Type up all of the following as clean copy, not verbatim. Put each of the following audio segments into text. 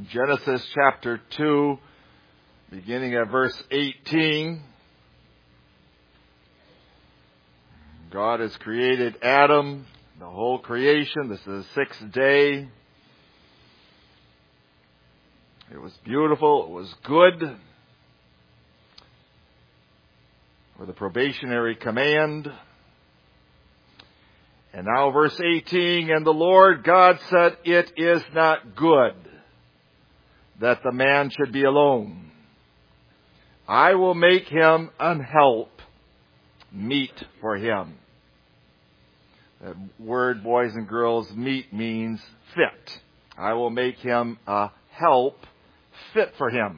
In Genesis chapter 2, beginning at verse 18, God has created Adam, the whole creation. This is the sixth day. It was beautiful. It was good. For the probationary command. And now verse 18, and the Lord God said, it is not good that the man should be alone. I will make him an help meet for him. That word, boys and girls, meet means fit. I will make him a help fit for him.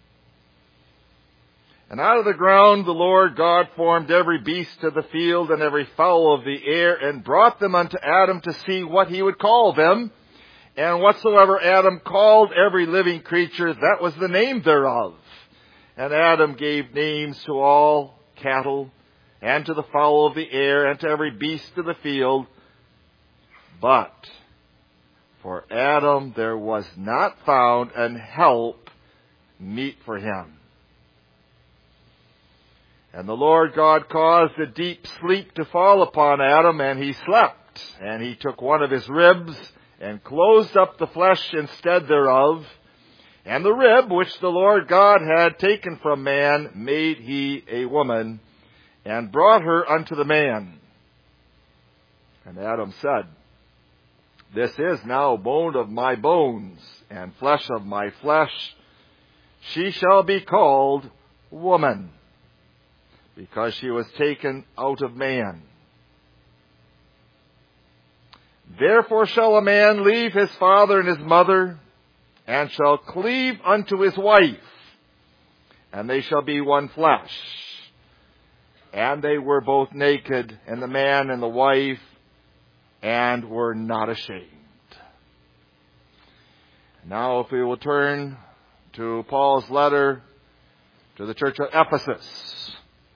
And out of the ground the Lord God formed every beast of the field and every fowl of the air, and brought them unto Adam to see what he would call them. And whatsoever Adam called every living creature, that was the name thereof. And Adam gave names to all cattle, and to the fowl of the air, and to every beast of the field. But for Adam there was not found an help meet for him. And the Lord God caused a deep sleep to fall upon Adam, and he slept. And he took one of his ribs, and closed up the flesh instead thereof. And the rib which the Lord God had taken from man made he a woman, and brought her unto the man. And Adam said, this is now bone of my bones, and flesh of my flesh. She shall be called woman, because she was taken out of man. Therefore shall a man leave his father and his mother, and shall cleave unto his wife, and they shall be one flesh. And they were both naked, and the man and the wife, and were not ashamed. Now if we will turn to Paul's letter to the church of Ephesus.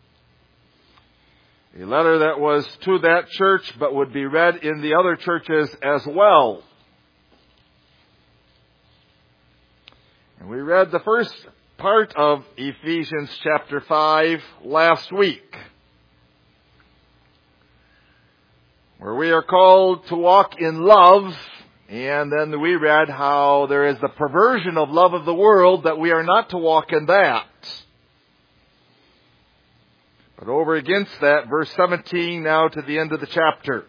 A letter that was to that church, but would be read in the other churches as well. And we read the first part of Ephesians chapter 5 last week, where we are called to walk in love. And then we read how there is the perversion of love of the world, that we are not to walk in that. But over against that, verse 17 now to the end of the chapter.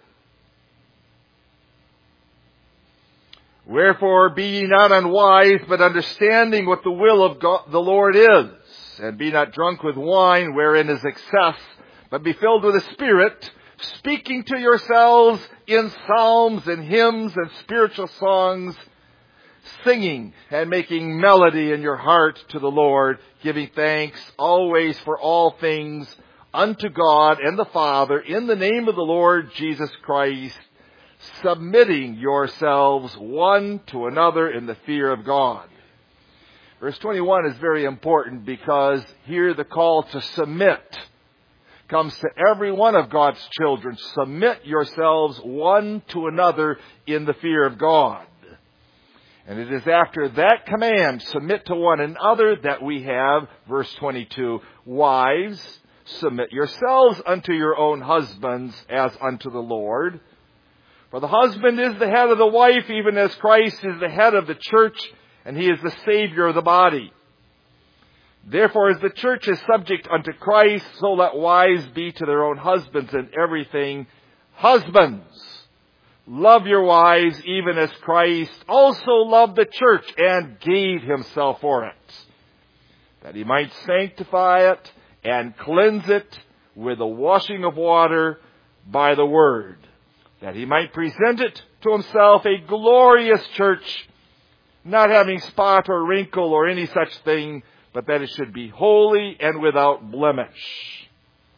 Wherefore be ye not unwise, but understanding what the will of God, the Lord is. And be not drunk with wine, wherein is excess, but be filled with the Spirit, speaking to yourselves in psalms and hymns and spiritual songs, singing and making melody in your heart to the Lord, giving thanks always for all things unto God and the Father, in the name of the Lord Jesus Christ, submitting yourselves one to another in the fear of God. Verse 21 is very important, because here the call to submit comes to every one of God's children. Submit yourselves one to another in the fear of God. And it is after that command, submit to one another, that we have, verse 22, wives, submit yourselves unto your own husbands as unto the Lord. For the husband is the head of the wife, even as Christ is the head of the church, and he is the Savior of the body. Therefore, as the church is subject unto Christ, so let wives be to their own husbands in everything. Husbands, love your wives, even as Christ also loved the church and gave himself for it, that he might sanctify it and cleanse it with the washing of water by the word, that he might present it to himself a glorious church, not having spot or wrinkle or any such thing, but that it should be holy and without blemish.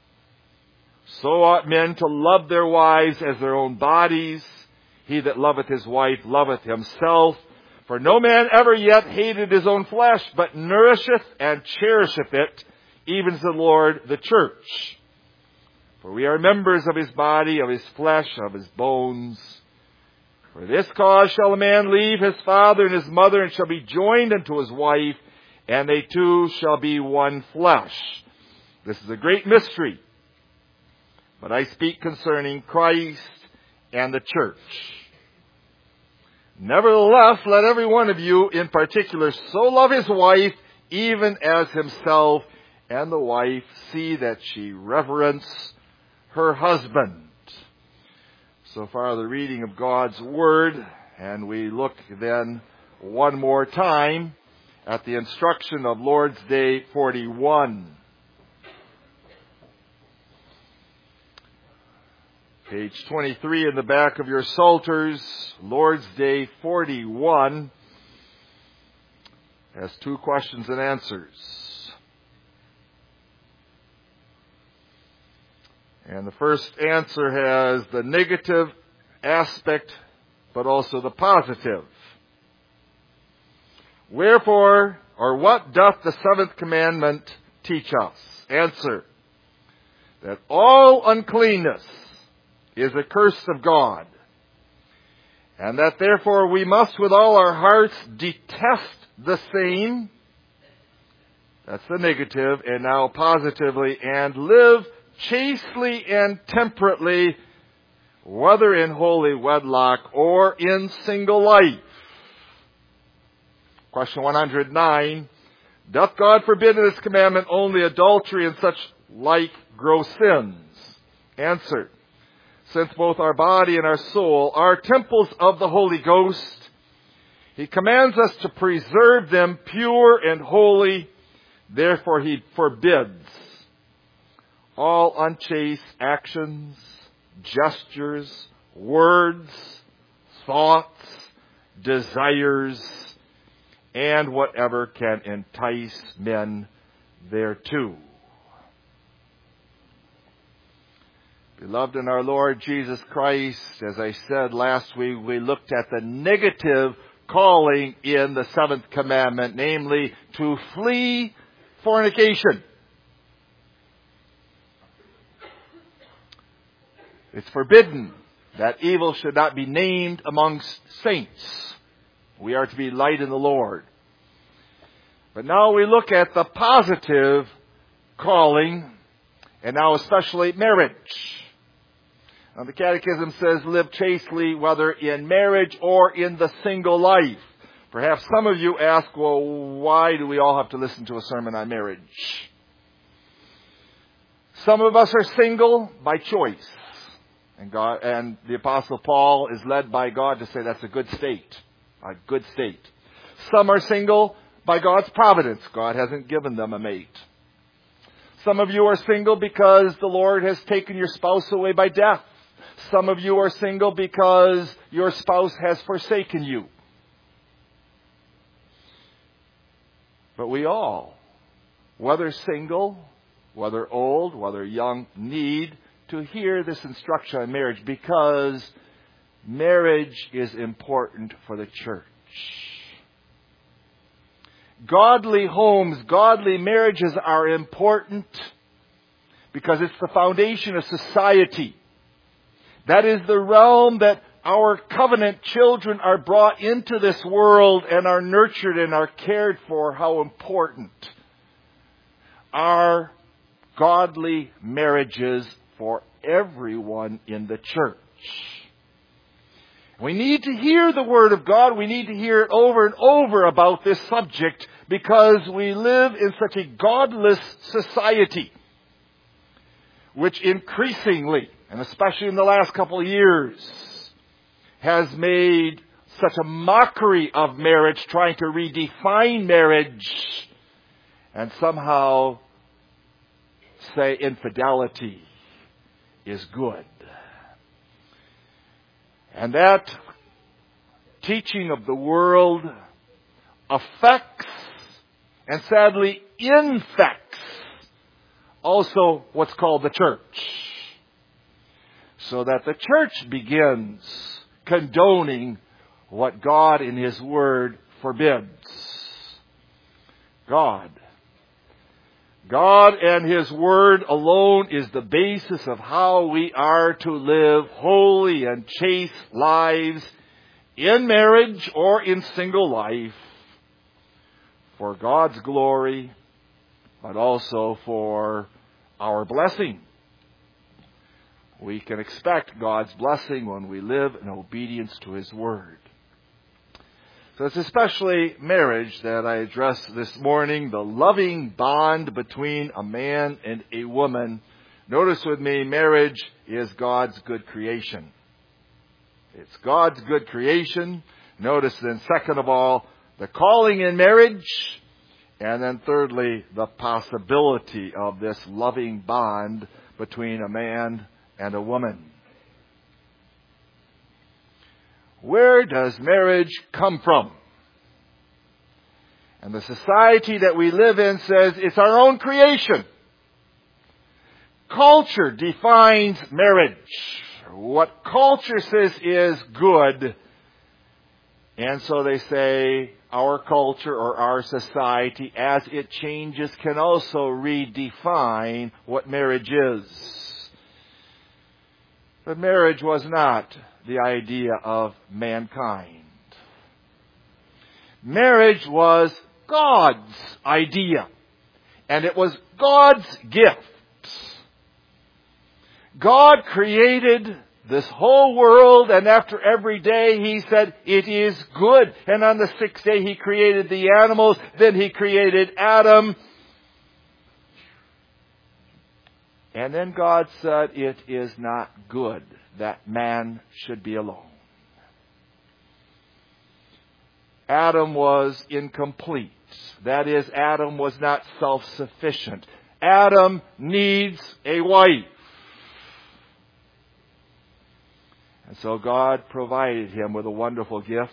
So ought men to love their wives as their own bodies. He that loveth his wife loveth himself. For no man ever yet hated his own flesh, but nourisheth and cherisheth it, even as the Lord the church. For we are members of his body, of his flesh, of his bones. For this cause shall a man leave his father and his mother, and shall be joined unto his wife, and they two shall be one flesh. This is a great mystery, but I speak concerning Christ and the church. Nevertheless, let every one of you in particular so love his wife, even as himself, and the wife see that she reverence her husband. So far the reading of God's Word, and we look then one more time at the instruction of Lord's Day 41. Page 23 in the back of your Psalters, Lord's Day 41 has 2 questions and answers. And the first answer has the negative aspect, but also the positive. Wherefore, or what doth the 7th commandment teach us? Answer, that all uncleanness is a curse of God, and that therefore we must with all our hearts detest the same. That's the negative. And now positively, and live chastely and temperately, whether in holy wedlock or in single life. Question 109. Doth God forbid in His commandment only adultery and such like gross sins? Answer. Since both our body and our soul are temples of the Holy Ghost, He commands us to preserve them pure and holy. Therefore He forbids all unchaste actions, gestures, words, thoughts, desires, and whatever can entice men thereto. Beloved in our Lord Jesus Christ, as I said last week, we looked at the negative calling in the 7th commandment, namely to flee fornication. It's forbidden that evil should not be named amongst saints. We are to be light in the Lord. But now we look at the positive calling, and now especially marriage. Now the Catechism says, live chastely, whether in marriage or in the single life. Perhaps some of you ask, well, why do we all have to listen to a sermon on marriage? Some of us are single by choice. And the Apostle Paul is led by God to say that's a good state. A good state. Some are single by God's providence. God hasn't given them a mate. Some of you are single because the Lord has taken your spouse away by death. Some of you are single because your spouse has forsaken you. But we all, whether single, whether old, whether young, need to hear this instruction on marriage, because marriage is important for the church. Godly homes, godly marriages are important because it's the foundation of society. That is the realm that our covenant children are brought into this world and are nurtured and are cared for. How important are godly marriages for everyone in the church. We need to hear the Word of God. We need to hear it over and over about this subject because we live in such a godless society, which increasingly, and especially in the last couple of years, has made such a mockery of marriage, trying to redefine marriage and somehow say infidelity is good. And that teaching of the world affects and sadly infects also what's called the church. So that the church begins condoning what God in His Word forbids. God and His Word alone is the basis of how we are to live holy and chaste lives in marriage or in single life, for God's glory, but also for our blessing. We can expect God's blessing when we live in obedience to His Word. So it's especially marriage that I address this morning, the loving bond between a man and a woman. Notice with me, marriage is God's good creation. It's God's good creation. Notice then, second of all, the calling in marriage. And then thirdly, the possibility of this loving bond between a man and a woman. Where does marriage come from? And the society that we live in says it's our own creation. Culture defines marriage. What culture says is good. And so they say our culture or our society, as it changes, can also redefine what marriage is. But marriage was not the idea of mankind. Marriage was God's idea. And it was God's gift. God created this whole world, and after every day He said, it is good. And on the sixth day He created the animals, then He created Adam. And then God said, it is not good that man should be alone. Adam was incomplete. That is, Adam was not self-sufficient. Adam needs a wife. And so God provided him with a wonderful gift.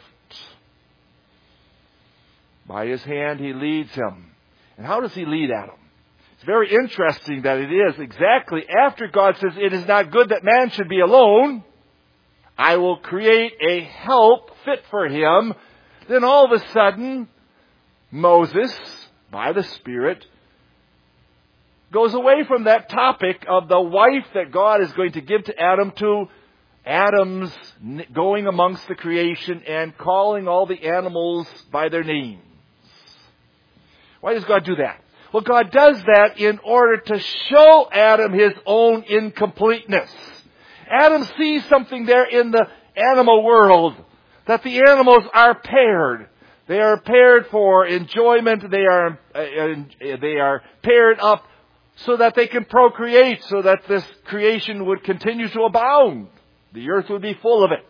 By His hand He leads him. And how does He lead Adam? It's very interesting that it is exactly after God says, it is not good that man should be alone. I will create a help fit for him. Then all of a sudden, Moses, by the Spirit, goes away from that topic of the wife that God is going to give to Adam to Adam's going amongst the creation and calling all the animals by their names. Why does God do that? Well, God does that in order to show Adam his own incompleteness. Adam sees something there in the animal world, that the animals are paired. They are paired for enjoyment. They are paired up so that they can procreate, so that this creation would continue to abound. The earth would be full of it.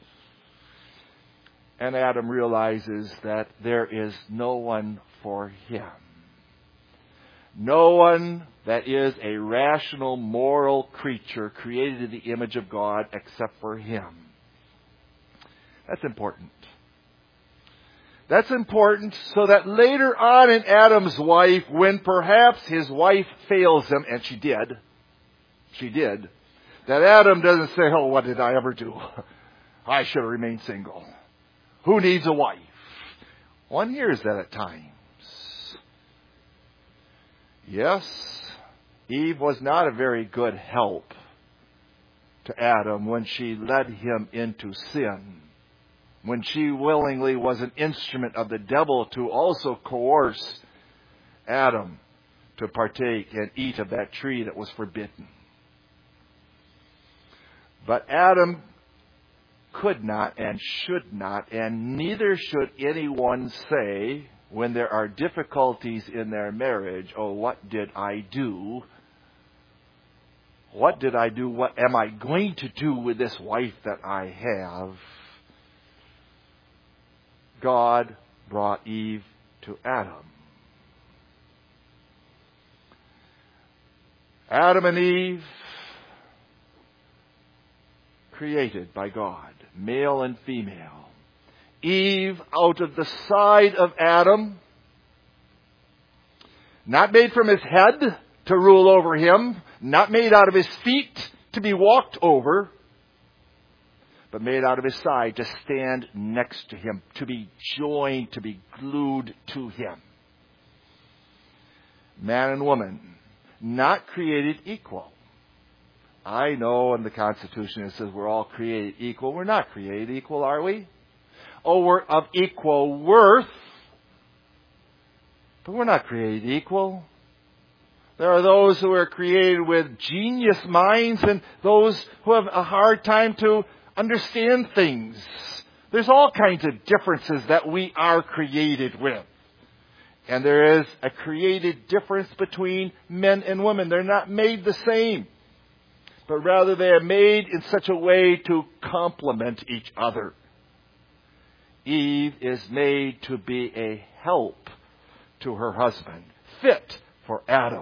And Adam realizes that there is no one for him. No one that is a rational, moral creature created in the image of God except for him. That's important. That's important so that later on in Adam's life, when perhaps his wife fails him, and she did, that Adam doesn't say, oh, what did I ever do? I should have remained single. Who needs a wife? One hears that at times. Yes, Eve was not a very good help to Adam when she led him into sin. When she willingly was an instrument of the devil to also coerce Adam to partake and eat of that tree that was forbidden. But Adam could not and should not, and neither should anyone say when there are difficulties in their marriage, oh, what did I do? What did I do? What am I going to do with this wife that I have? God brought Eve to Adam. Adam and Eve, created by God, male and female. Eve out of the side of Adam, not made from his head to rule over him, not made out of his feet to be walked over, but made out of his side to stand next to him, to be joined, to be glued to him. Man and woman, not created equal. I know in the Constitution it says we're all created equal. We're not created equal, are we? we're of equal worth. But we're not created equal. There are those who are created with genius minds and those who have a hard time to understand things. There's all kinds of differences that we are created with. And there is a created difference between men and women. They're not made the same, but rather they are made in such a way to complement each other. Eve is made to be a help to her husband, fit for Adam.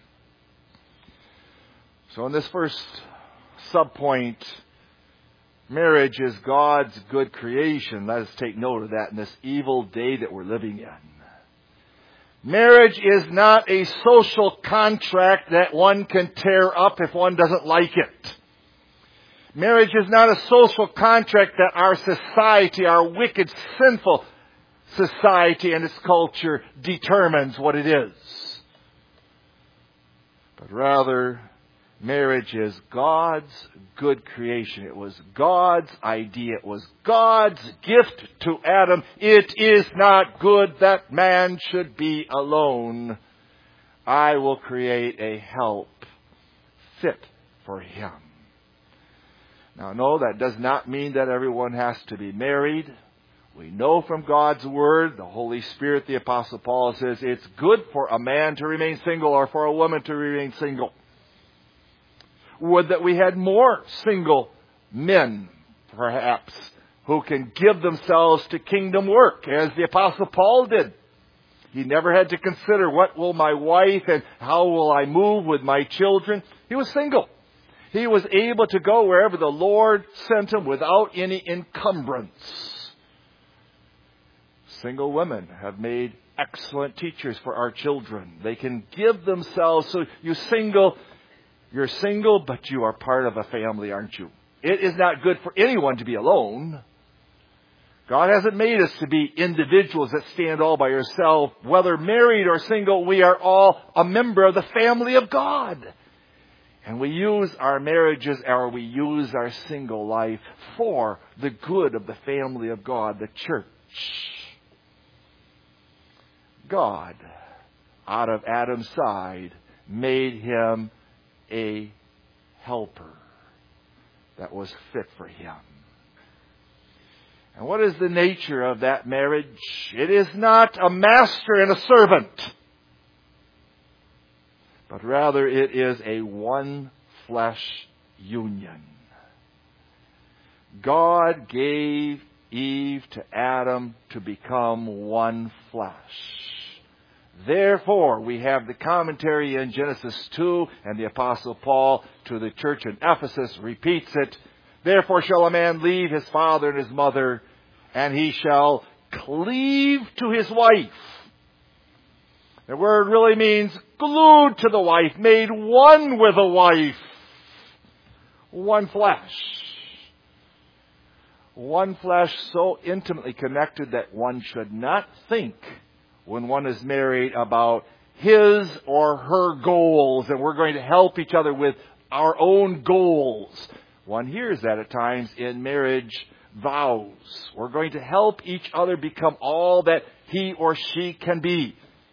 So in this first subpoint, marriage is God's good creation. Let us take note of that in this evil day that we're living in. Marriage is not a social contract that one can tear up if one doesn't like it. Marriage is not a social contract that our society, our wicked, sinful society and its culture determines what it is. But rather, marriage is God's good creation. It was God's idea. It was God's gift to Adam. It is not good that man should be alone. I will create a help fit for him. Now, no, that does not mean that everyone has to be married. We know from God's Word, the Holy Spirit, the Apostle Paul says, it's good for a man to remain single or for a woman to remain single. Would that we had more single men, perhaps, who can give themselves to kingdom work, as the Apostle Paul did. He never had to consider, what will my wife and how will I move with my children? He was single. He was able to go wherever the Lord sent him without any encumbrance. Single women have made excellent teachers for our children. They can give themselves. So you're single, but you are part of a family, aren't you? It is not good for anyone to be alone. God hasn't made us to be individuals that stand all by yourself. Whether married or single, we are all a member of the family of God. And we use our marriages or we use our single life for the good of the family of God, the church. God, out of Adam's side, made him a helper that was fit for him. And what is the nature of that marriage? It is not a master and a servant, but rather it is a one flesh union. God gave Eve to Adam to become one flesh. Therefore, we have the commentary in Genesis 2, and the Apostle Paul to the church in Ephesus repeats it. Therefore shall a man leave his father and his mother, and he shall cleave to his wife. The word really means glued to the wife, made one with the wife. One flesh. One flesh so intimately connected that one should not think when one is married about his or her goals, and we're going to help each other with our own goals. One hears that at times in marriage vows. We're going to help each other become all that he or she can be.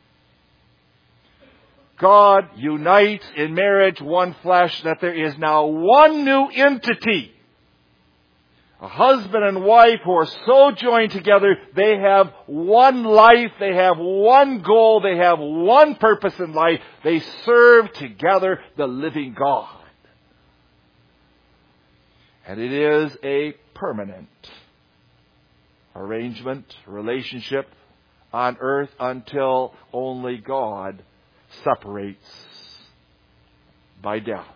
God unites in marriage one flesh, that there is now one new entity. A husband and wife who are so joined together, they have one life, they have one goal, they have one purpose in life. They serve together the living God. And it is a permanent arrangement, relationship on earth until only God separates by death.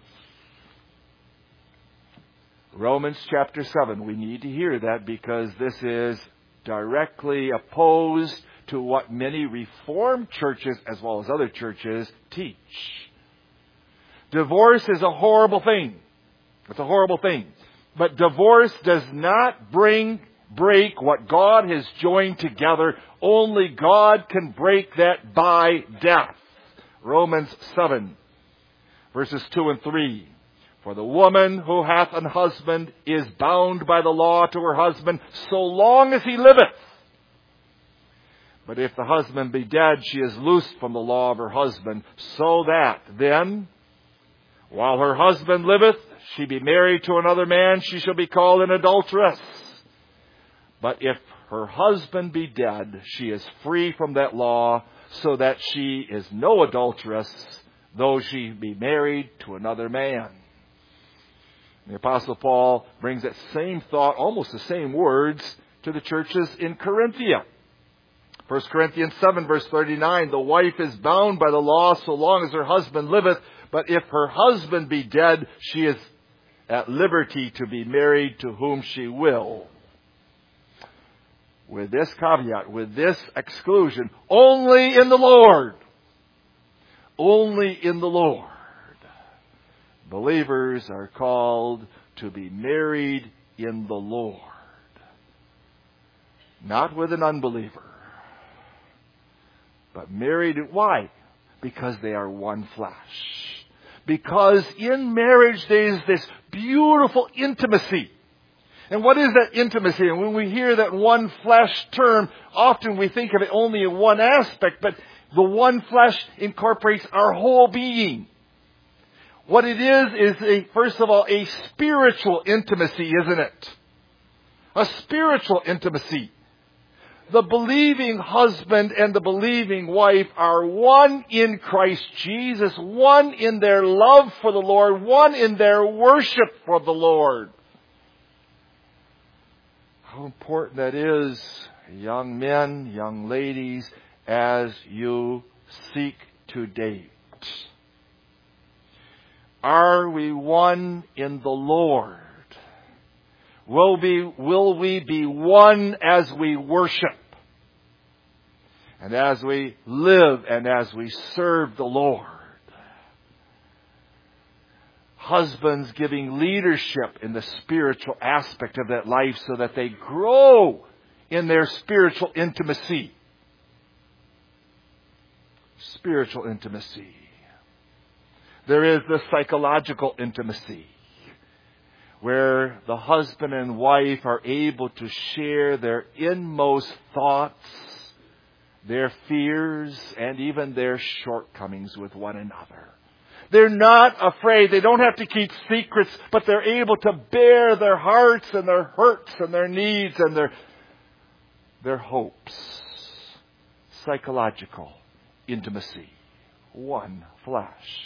Romans chapter 7, we need to hear that because this is directly opposed to what many Reformed churches as well as other churches teach. Divorce is a horrible thing. It's a horrible thing. But divorce does not break what God has joined together. Only God can break that by death. Romans 7, verses 2 and 3. For the woman who hath an husband is bound by the law to her husband so long as he liveth. But if the husband be dead, she is loosed from the law of her husband, so that then, while her husband liveth, she be married to another man, she shall be called an adulteress. But if her husband be dead, she is free from that law, so that she is no adulteress, though she be married to another man. The Apostle Paul brings that same thought, almost the same words, to the churches in Corinthia. 1 Corinthians 7, verse 39, the wife is bound by the law so long as her husband liveth, but if her husband be dead, she is at liberty to be married to whom she will. With this caveat, with this exclusion, only in the Lord. Only in the Lord. Believers are called to be married in the Lord. Not with an unbeliever. But married, why? Because they are one flesh. Because in marriage there is this beautiful intimacy. And what is that intimacy? And when we hear that one flesh term, often we think of it only in one aspect, but the one flesh incorporates our whole being. What it is first of all, a spiritual intimacy, isn't it? A spiritual intimacy. The believing husband and the believing wife are one in Christ Jesus, one in their love for the Lord, one in their worship for the Lord. How important that is, young men, young ladies, as you seek to date. Are we one in the Lord? Will we be one as we worship? And as we live and as we serve the Lord? Husbands giving leadership in the spiritual aspect of that life so that they grow in their spiritual intimacy. Spiritual intimacy. There is the psychological intimacy, where the husband and wife are able to share their inmost thoughts, their fears, and even their shortcomings with one another. They're not afraid. They don't have to keep secrets, but they're able to bare their hearts and their hurts and their needs and their hopes. Psychological intimacy. One flesh.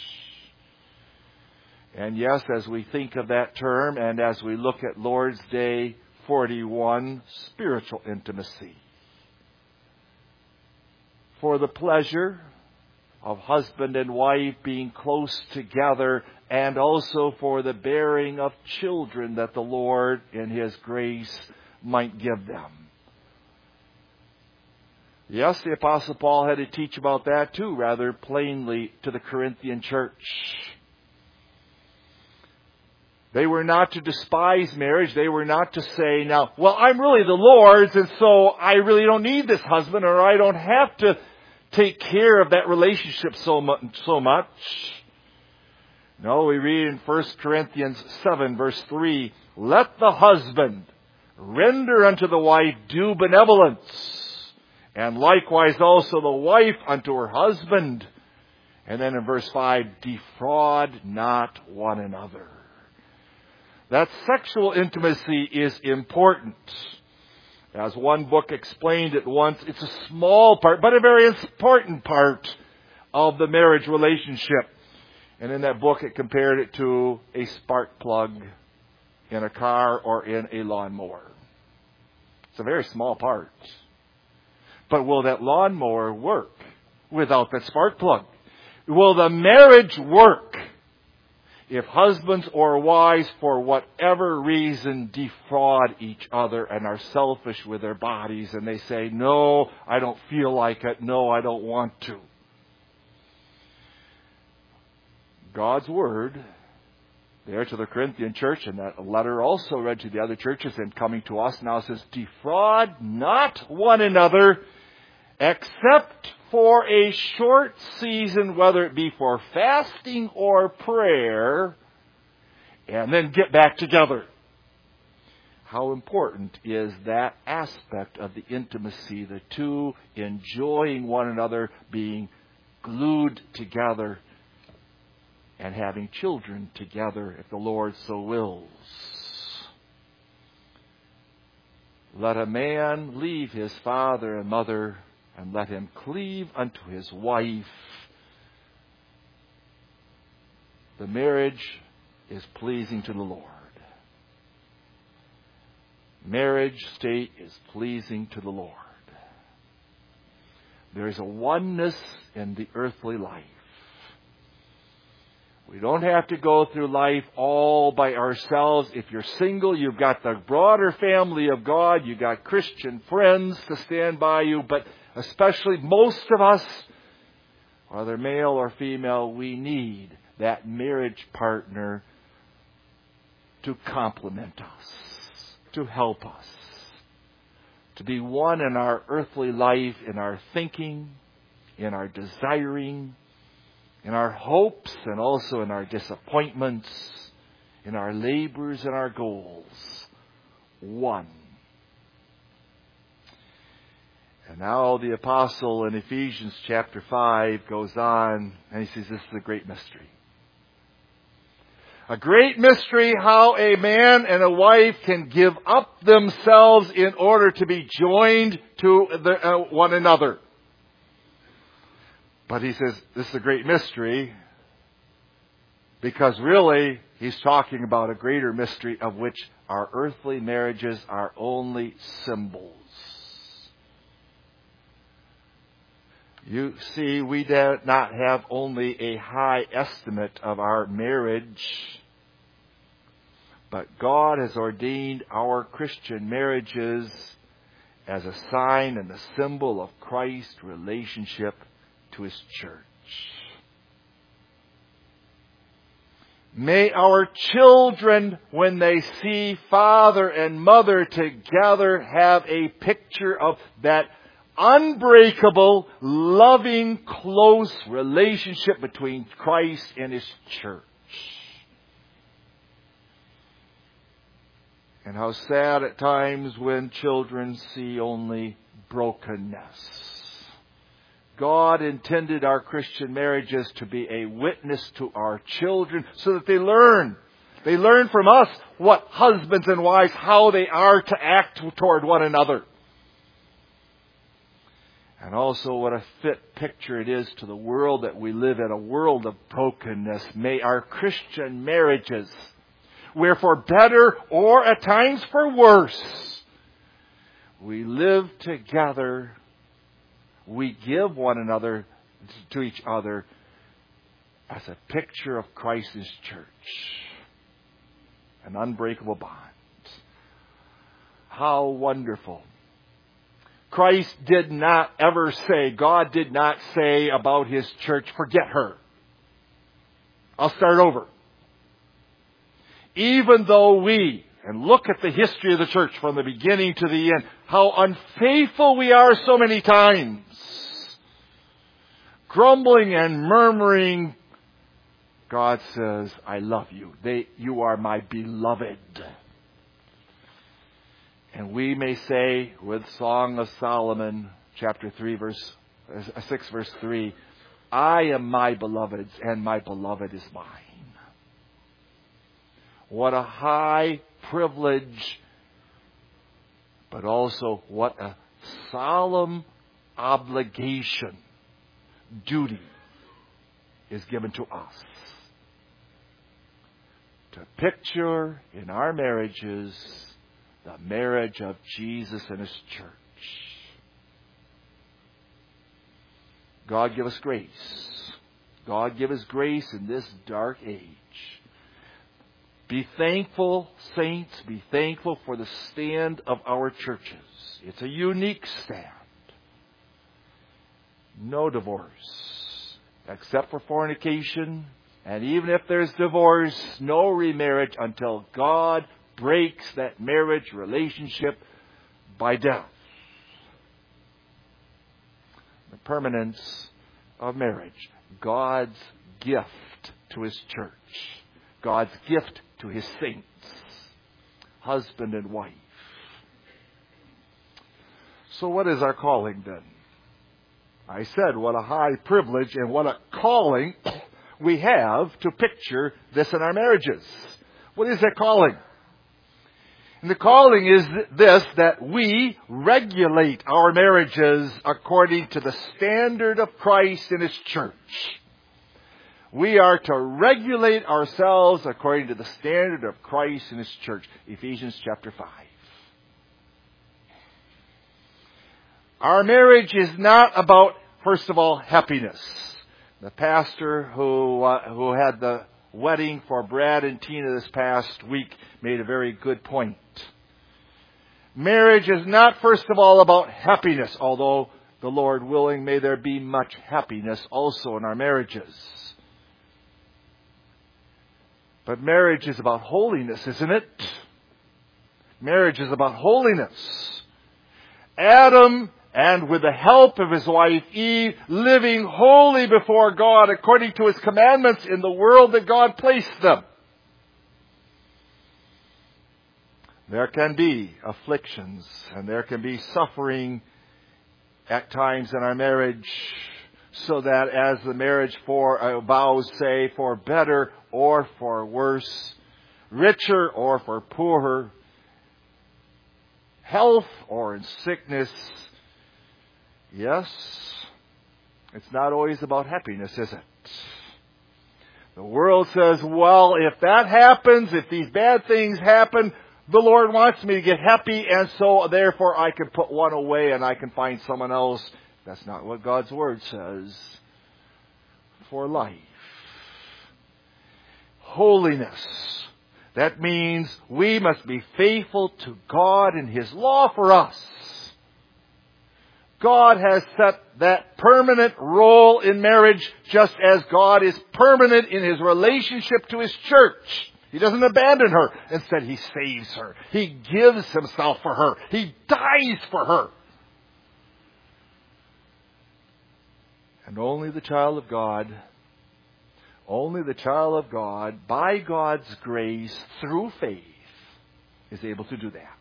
And yes, as we think of that term and as we look at Lord's Day 41, spiritual intimacy. For the pleasure of husband and wife being close together, and also for the bearing of children that the Lord in His grace might give them. Yes, the Apostle Paul had to teach about that too, rather plainly to the Corinthian church. They were not to despise marriage. They were not to say, now, well, I'm really the Lord's, and so I really don't need this husband, or I don't have to take care of that relationship so much. No, we read in 1 Corinthians 7, verse 3, let the husband render unto the wife due benevolence, and likewise also the wife unto her husband. And then in verse 5, defraud not one another. That sexual intimacy is important. As one book explained it once, it's a small part, but a very important part of the marriage relationship. And in that book, it compared it to a spark plug in a car or in a lawnmower. It's a very small part. But will that lawnmower work without that spark plug? Will the marriage work if husbands or wives, for whatever reason, defraud each other and are selfish with their bodies, and they say, no, I don't feel like it, no, I don't want to? God's Word, there to the Corinthian church, and that letter also read to the other churches and coming to us now, says, defraud not one another, except for a short season, whether it be for fasting or prayer, and then get back together. How important is that aspect of the intimacy, the two enjoying one another, being glued together, and having children together if the Lord so wills. Let a man leave his father and mother, and let him cleave unto his wife. The marriage is pleasing to the Lord. Marriage state is pleasing to the Lord. There is a oneness in the earthly life. We don't have to go through life all by ourselves. If you're single, you've got the broader family of God. You've got Christian friends to stand by you. But especially most of us, whether male or female, we need that marriage partner to complement us, to help us, to be one in our earthly life, in our thinking, in our desiring, in our hopes, and also in our disappointments, in our labors and our goals. One. And now the apostle in Ephesians chapter 5 goes on, and he says this is a great mystery. A great mystery, how a man and a wife can give up themselves in order to be joined to one another. But he says this is a great mystery because really he's talking about a greater mystery of which our earthly marriages are only symbols. You see, we do not have only a high estimate of our marriage, but God has ordained our Christian marriages as a sign and a symbol of Christ's relationship to His church. May our children, when they see father and mother together, have a picture of that unbreakable, loving, close relationship between Christ and His church. And how sad at times when children see only brokenness. God intended our Christian marriages to be a witness to our children so that they learn. They learn from us what husbands and wives, how they are to act toward one another. And also what a fit picture it is to the world that we live in, a world of brokenness. May our Christian marriages, where for better or at times for worse, we live together, we give one another to each other as a picture of Christ's church. An unbreakable bond. How wonderful. Christ did not ever say, God did not say about His church, forget her. I'll start over. Even though we, and look at the history of the church from the beginning to the end, how unfaithful we are so many times. Grumbling and murmuring, God says, I love you. You are my beloved. And we may say with Song of Solomon, chapter 6, verse 3, I am my beloved's and my beloved is mine. What a high privilege, but also what a solemn obligation, duty is given to us. To picture in our marriages the marriage of Jesus and His church. God give us grace. God give us grace in this dark age. Be thankful, saints, be thankful for the stand of our churches. It's a unique stand. No divorce, except for fornication. And even if there's divorce, no remarriage until God breaks that marriage relationship by death. The permanence of marriage. God's gift to His church. God's gift to His saints, husband and wife. So what is our calling then? I said what a high privilege and what a calling we have to picture this in our marriages. What is that calling? And the calling is this, that we regulate our marriages according to the standard of Christ and His church. We are to regulate ourselves according to the standard of Christ and His church. Ephesians chapter 5. Our marriage is not about, first of all, happiness. The pastor who had the wedding for Brad and Tina this past week made a very good point. Marriage is not, first of all, about happiness, although the Lord willing, may there be much happiness also in our marriages. But marriage is about holiness, isn't it? Marriage is about holiness. Adam, and with the help of his wife Eve, living holy before God according to His commandments in the world that God placed them. There can be afflictions and there can be suffering at times in our marriage, so that as the marriage vows say, for better or for worse, richer or for poorer, health or in sickness. Yes, it's not always about happiness, is it? The world says, well, if that happens, if these bad things happen, the Lord wants me to get happy, and so therefore I can put one away and I can find someone else. That's not what God's Word says for life. Holiness. That means we must be faithful to God and His law for us. God has set that permanent role in marriage, just as God is permanent in His relationship to His church. He doesn't abandon her. Instead, He saves her. He gives Himself for her. He dies for her. And only the child of God, by God's grace, through faith, is able to do that.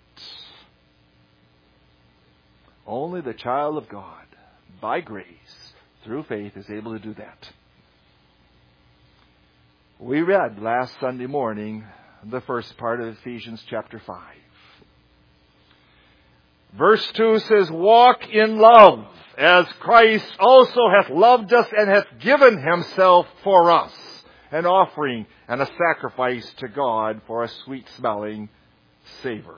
Only the child of God, by grace, through faith, is able to do that. We read last Sunday morning the first part of Ephesians chapter 5. Verse 2 says, walk in love, as Christ also hath loved us and hath given Himself for us, an offering and a sacrifice to God for a sweet-smelling savor.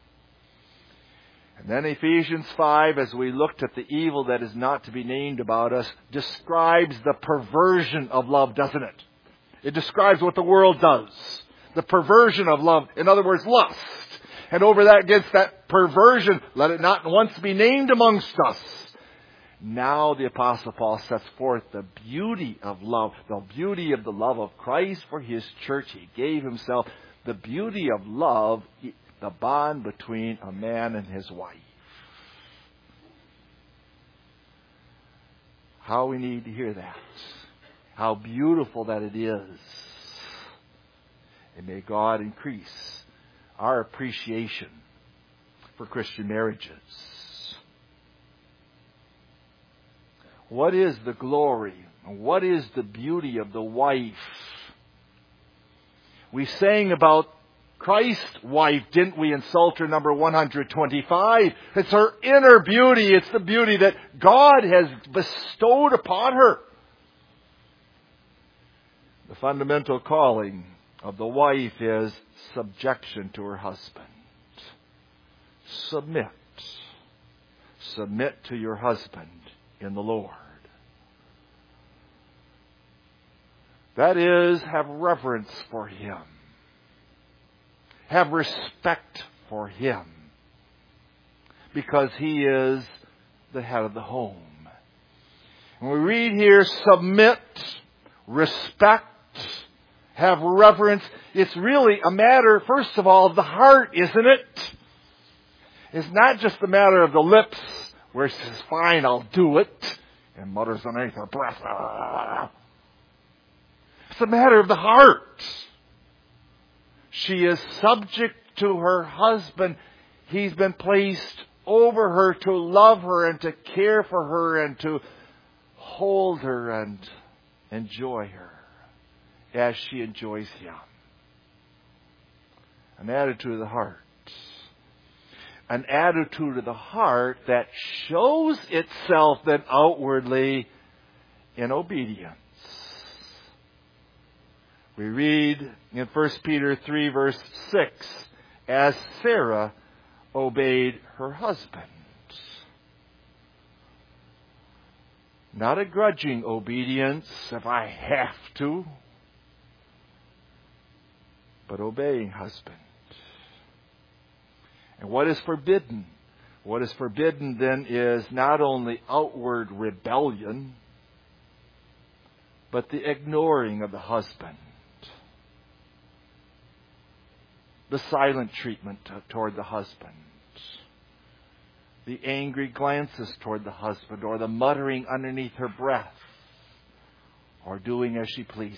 And then Ephesians 5, as we looked at the evil that is not to be named about us, describes the perversion of love, doesn't it? It describes what the world does. The perversion of love. In other words, lust. And over that, against that perversion, let it not once be named amongst us. Now the Apostle Paul sets forth the beauty of love, the beauty of the love of Christ for His church. He gave Himself. The beauty of love, the bond between a man and his wife. How we need to hear that. How beautiful that it is. And may God increase our appreciation for Christian marriages. What is the glory? What is the beauty of the wife? We sang about Christ's wife, didn't we, in Psalter number 125? It's her inner beauty. It's the beauty that God has bestowed upon her. The fundamental calling of the wife is subjection to her husband. Submit. Submit to your husband in the Lord. That is, have reverence for Him. Have respect for Him. Because He is the head of the home. When we read here, submit, respect, have reverence, it's really a matter, first of all, of the heart, isn't it? It's not just a matter of the lips, where she says, fine, I'll do it, and mutters underneath her breath. It's a matter of the heart. She is subject to her husband. He's been placed over her to love her and to care for her and to hold her and enjoy her as she enjoys him. An attitude of the heart. An attitude of the heart that shows itself then outwardly in obedience. We read in 1 Peter 3 verse 6, as Sarah obeyed her husband. Not a grudging obedience if I have to, but obeying husband. And what is forbidden? What is forbidden then is not only outward rebellion, but the ignoring of the husband. The silent treatment toward the husband. The angry glances toward the husband, or the muttering underneath her breath, or doing as she pleases.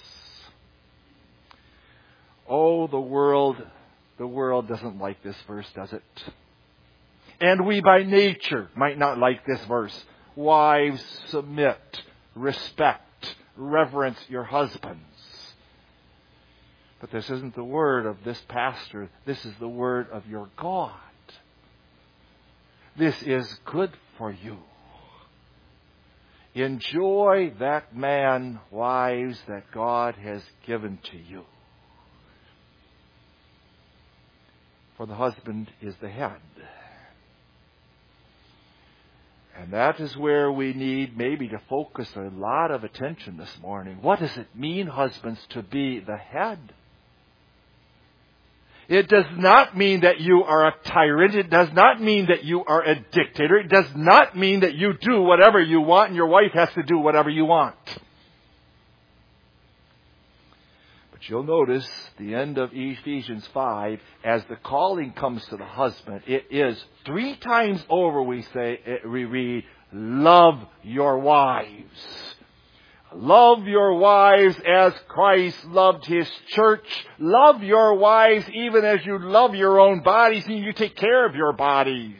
Oh, the world doesn't like this verse, does it? And we by nature might not like this verse. Wives, submit, respect, reverence your husbands. But this isn't the word of this pastor. This is the word of your God. This is good for you. Enjoy that man, wives, that God has given to you. For the husband is the head. And that is where we need maybe to focus a lot of attention this morning. What does it mean, husbands, to be the head? It does not mean that you are a tyrant. It does not mean that you are a dictator. It does not mean that you do whatever you want and your wife has to do whatever you want. But you'll notice the end of Ephesians 5, as the calling comes to the husband, it is 3 times over we read, love your wives. Love your wives as Christ loved His church. Love your wives even as you love your own bodies and you take care of your bodies.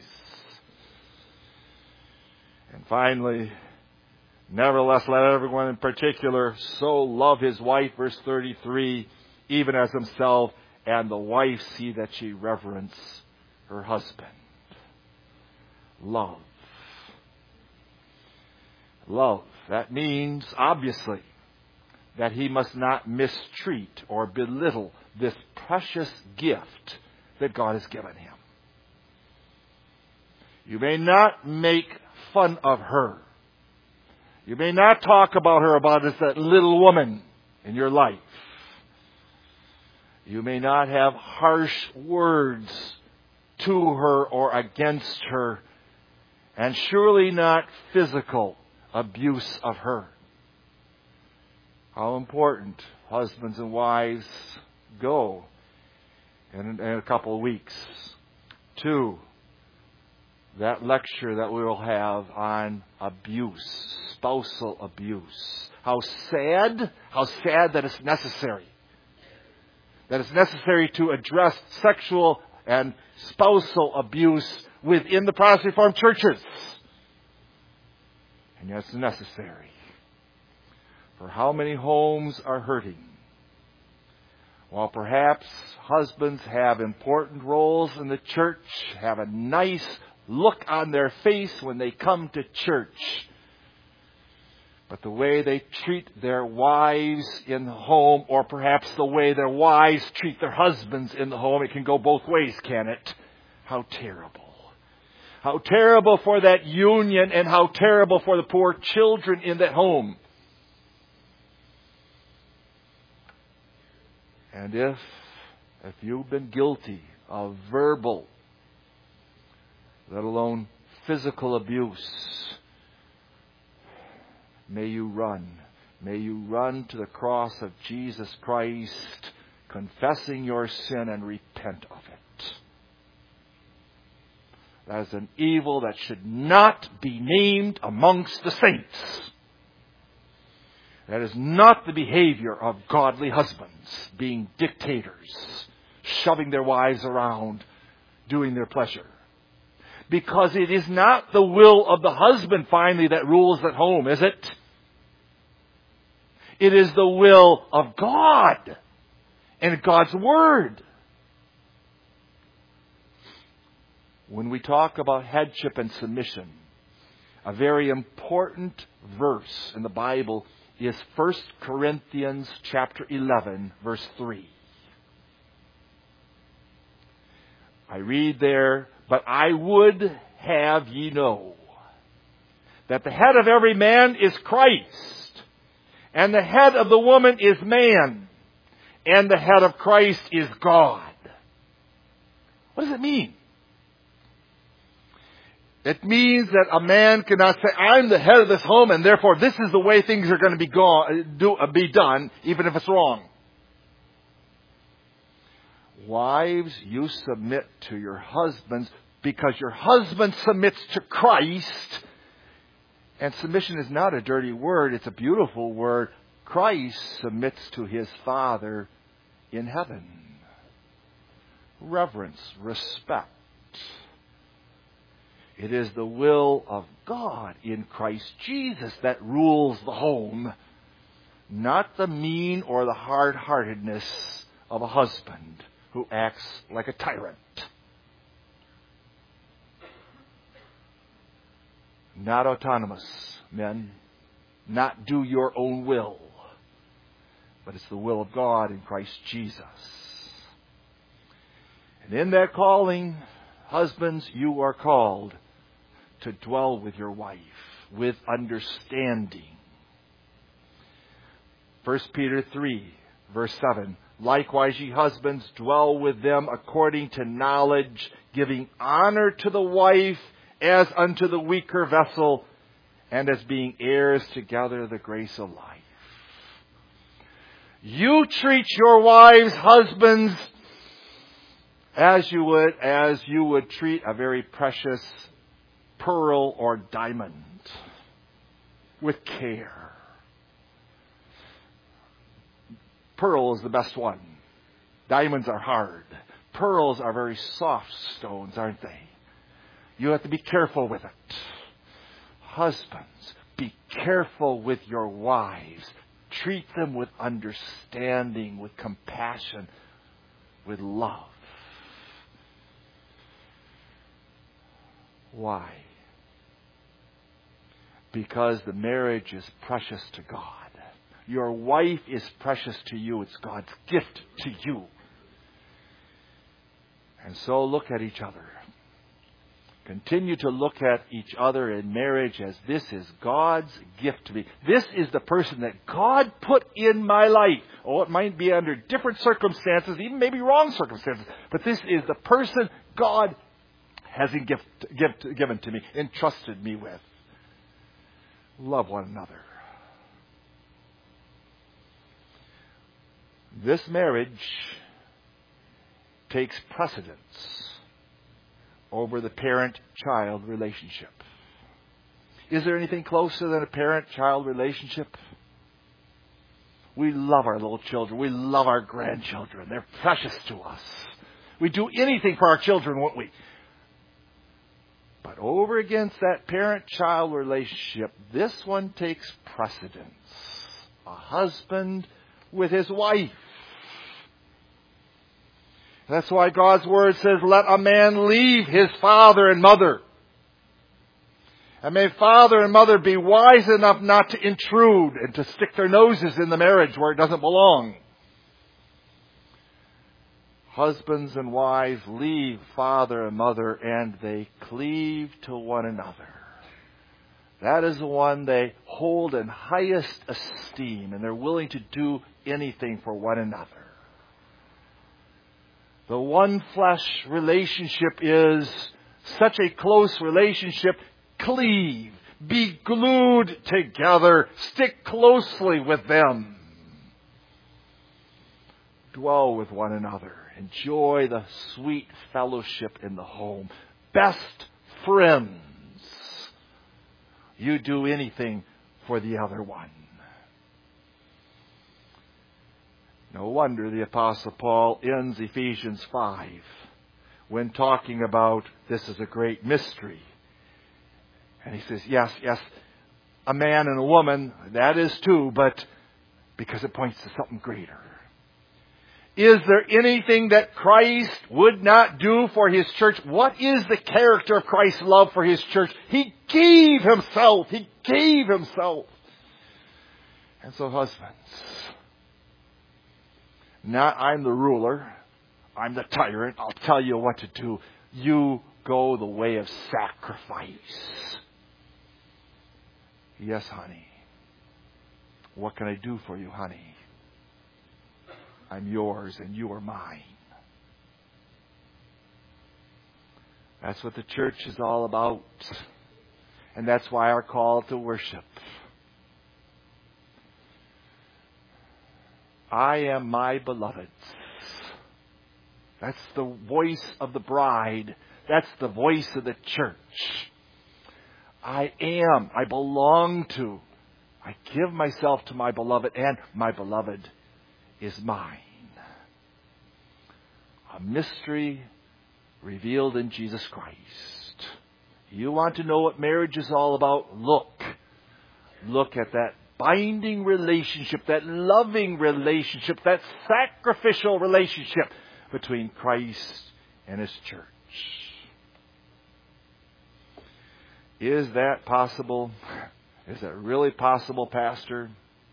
And finally, nevertheless, let everyone in particular so love his wife, verse 33, even as himself, and the wife see that she reverence her husband. Love. Love. That means, obviously, that he must not mistreat or belittle this precious gift that God has given him. You may not make fun of her. You may not talk about her as that little woman in your life. You may not have harsh words to her or against her, and surely not physical abuse of her. How important husbands and wives go in a couple of weeks to that lecture that we will have on abuse, spousal abuse. How sad that it's necessary. That it's necessary to address sexual and spousal abuse within the Protestant Reformed churches. And yet it's necessary. For how many homes are hurting? While perhaps husbands have important roles in the church, have a nice look on their face when they come to church, but the way they treat their wives in the home, or perhaps the way their wives treat their husbands in the home, it can go both ways, can it? How terrible. How terrible for that union, and how terrible for the poor children in that home. And if you've been guilty of verbal, let alone physical abuse, may you run. May you run to the cross of Jesus Christ, confessing your sin and repent of it. That is an evil that should not be named amongst the saints. That is not the behavior of godly husbands, being dictators, shoving their wives around, doing their pleasure. Because it is not the will of the husband finally that rules at home, is it? It is the will of God and God's Word. When we talk about headship and submission, a very important verse in the Bible is 1 Corinthians chapter 11, verse 3. I read there, "But I would have ye know that the head of every man is Christ, and the head of the woman is man, and the head of Christ is God." What does it mean? It means that a man cannot say, "I'm the head of this home, and therefore this is the way things are going to be done, even if it's wrong." Wives, you submit to your husbands because your husband submits to Christ. And submission is not a dirty word, it's a beautiful word. Christ submits to His Father in heaven. Reverence, respect. It is the will of God in Christ Jesus that rules the home, not the mean or the hard-heartedness of a husband who acts like a tyrant. Not autonomous, men. Not do your own will. But it's the will of God in Christ Jesus. And in that calling, husbands, you are called to dwell with your wife with understanding. 1 Peter 3, verse 7. "Likewise, ye husbands, dwell with them according to knowledge, giving honor to the wife as unto the weaker vessel, and as being heirs together of the grace of life." You treat your wives, husbands, as you would treat a very precious pearl or diamond, with care. Pearl is the best one. Diamonds are hard. Pearls are very soft stones, aren't they? You have to be careful with it. Husbands, be careful with your wives. Treat them with understanding, with compassion, with love. Why? Because the marriage is precious to God. Your wife is precious to you. It's God's gift to you. And so look at each other. Continue to look at each other in marriage as this is God's gift to me. This is the person that God put in my life. Oh, it might be under different circumstances, even maybe wrong circumstances. But this is the person God has given to me, entrusted me with. Love one another. This marriage takes precedence over the parent-child relationship. Is there anything closer than a parent-child relationship? We love our little children. We love our grandchildren. They're precious to us. We'd do anything for our children, wouldn't we? But over against that parent-child relationship, this one takes precedence. A husband with his wife. That's why God's Word says, "Let a man leave his father and mother." And may father and mother be wise enough not to intrude and to stick their noses in the marriage where it doesn't belong. Husbands and wives leave father and mother and they cleave to one another. That is the one they hold in highest esteem, and they're willing to do anything for one another. The one flesh relationship is such a close relationship. Cleave. Be glued together. Stick closely with them. Dwell with one another. Enjoy the sweet fellowship in the home. Best friends. You do anything for the other one. No wonder the Apostle Paul ends Ephesians 5 when talking about this is a great mystery. And he says, yes, a man and a woman, that is too, but because it points to something greater. Is there anything that Christ would not do for His church? What is the character of Christ's love for His church? He gave Himself. He gave Himself. And so husbands, not I'm the ruler, I'm the tyrant, I'll tell you what to do. You go the way of sacrifice. Yes, honey. What can I do for you, honey? I'm yours and you are mine. That's what the church is all about. And that's why our call to worship. I am my beloved's. That's the voice of the bride. That's the voice of the church. I belong to. I give myself to my beloved, and my beloved is mine. A mystery revealed in Jesus Christ. You want to know what marriage is all about? Look at that binding relationship, that loving relationship, that sacrificial relationship between Christ and His church. Is that possible? Is that really possible, Pastor?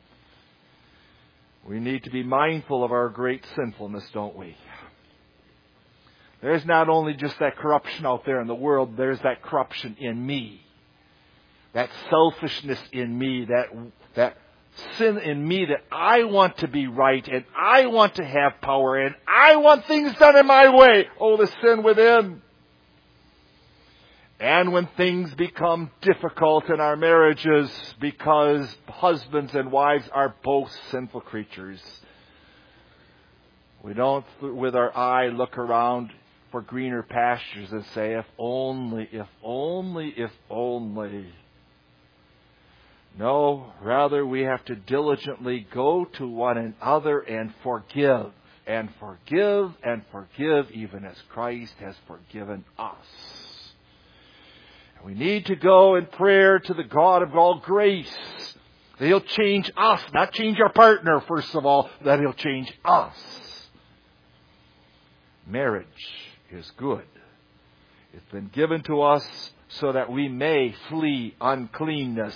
We need to be mindful of our great sinfulness, don't we? There's not only just that corruption out there in the world, there's that corruption in me. That selfishness in me, that sin in me that I want to be right and I want to have power and I want things done in my way. Oh, the sin within. And when things become difficult in our marriages because husbands and wives are both sinful creatures, we don't, with our eye, look around for greener pastures and say, if only, if only, if only. No, rather we have to diligently go to one another and forgive, and forgive, and forgive, even as Christ has forgiven us. We need to go in prayer to the God of all grace, that He'll change us, not change our partner, first of all, that He'll change us. Marriage is good. It's been given to us so that we may flee uncleanness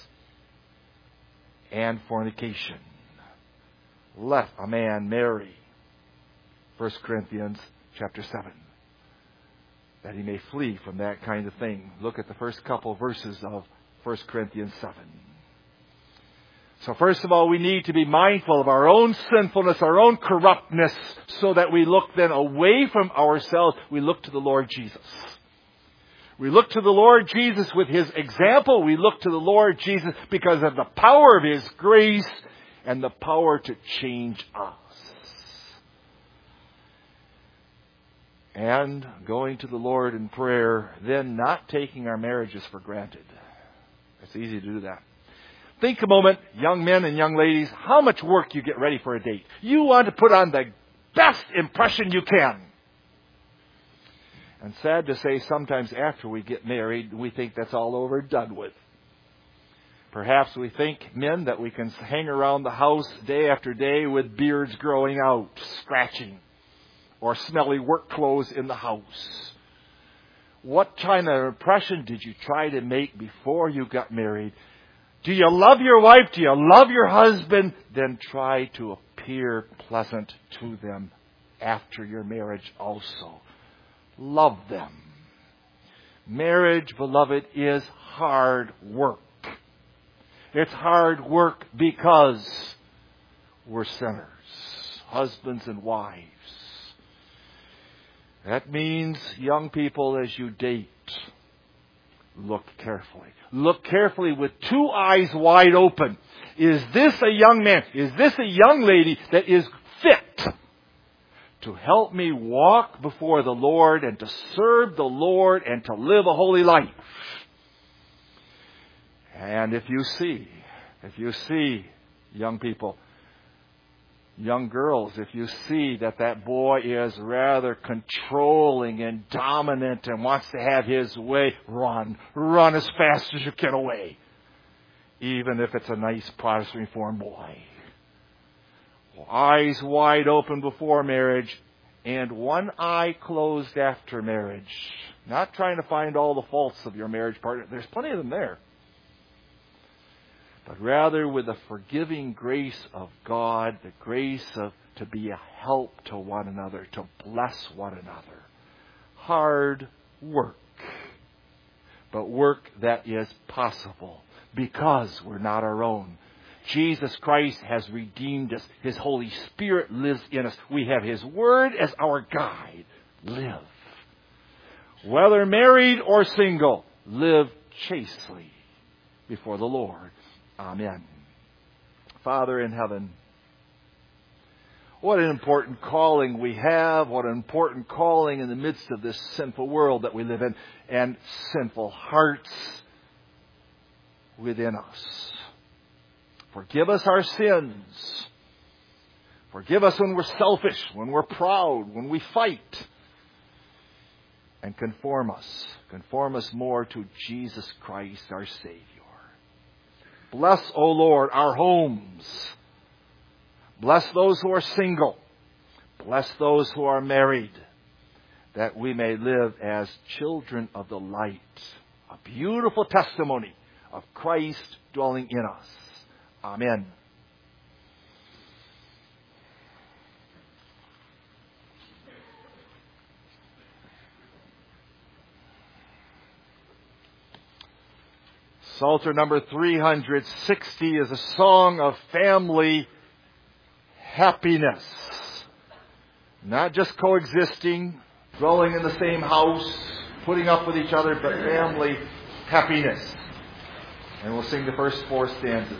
and fornication. Let a man marry. 1 Corinthians chapter 7. That he may flee from that kind of thing. Look at the first couple verses of 1 Corinthians 7. So first of all, we need to be mindful of our own sinfulness, our own corruptness, so that we look then away from ourselves. We look to the Lord Jesus. We look to the Lord Jesus with His example. We look to the Lord Jesus because of the power of His grace and the power to change us. And going to the Lord in prayer, then not taking our marriages for granted. It's easy to do that. Think a moment, young men and young ladies, how much work you get ready for a date. You want to put on the best impression you can. And sad to say, sometimes after we get married, we think that's all over and done with. Perhaps we think, men, that we can hang around the house day after day with beards growing out, scratching, or smelly work clothes in the house. What kind of impression did you try to make before you got married? Do you love your wife? Do you love your husband? Then try to appear pleasant to them after your marriage also. Love them. Marriage, beloved, is hard work. It's hard work because we're sinners, husbands and wives. That means, young people, as you date, look carefully. Look carefully with two eyes wide open. Is this a young man? Is this a young lady that is fit to help me walk before the Lord and to serve the Lord and to live a holy life? And if you see, young people, Young girls, if you see that boy is rather controlling and dominant and wants to have his way, run. Run as fast as you can away. Even if it's a nice Protestant Reformed boy. Eyes wide open before marriage and one eye closed after marriage. Not trying to find all the faults of your marriage partner. There's plenty of them there. But rather with the forgiving grace of God, the grace to be a help to one another, to bless one another. Hard work, but work that is possible because we're not our own. Jesus Christ has redeemed us. His Holy Spirit lives in us. We have His Word as our guide. Live. Whether married or single, live chastely before the Lord. Amen. Father in heaven, what an important calling we have. What an important calling in the midst of this sinful world that we live in and sinful hearts within us. Forgive us our sins. Forgive us when we're selfish, when we're proud, when we fight. And conform us. Conform us more to Jesus Christ, our Savior. Bless, O Lord, our homes. Bless those who are single. Bless those who are married. That we may live as children of the light. A beautiful testimony of Christ dwelling in us. Amen. Psalter number 360 is a song of family happiness. Not just coexisting, dwelling in the same house, putting up with each other, but family happiness. And we'll sing the first 4 stanzas.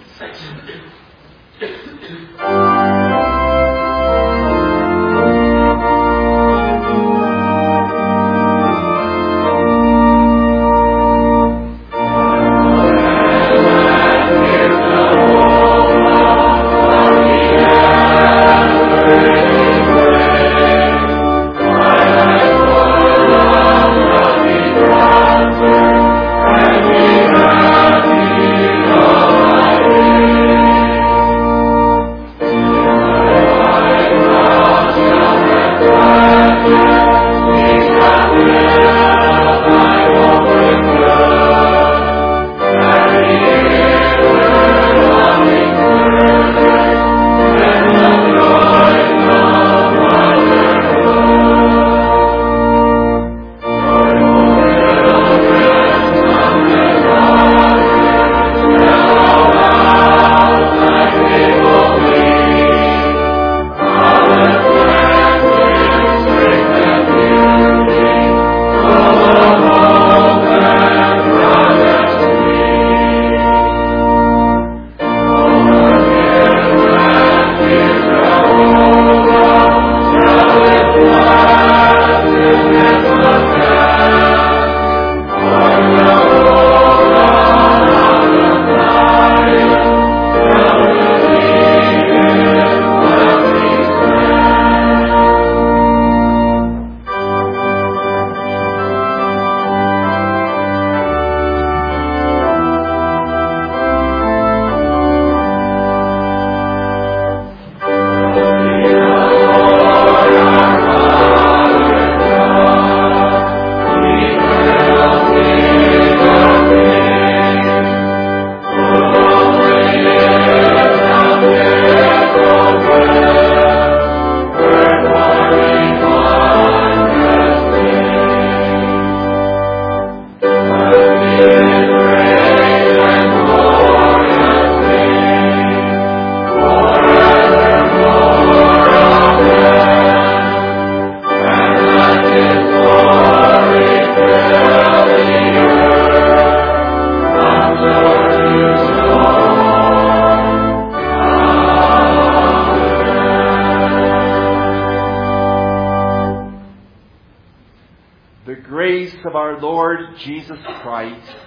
Jesus Christ,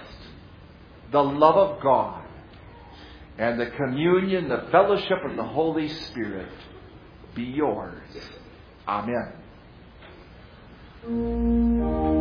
the love of God, and the communion, the fellowship of the Holy Spirit be yours. Amen.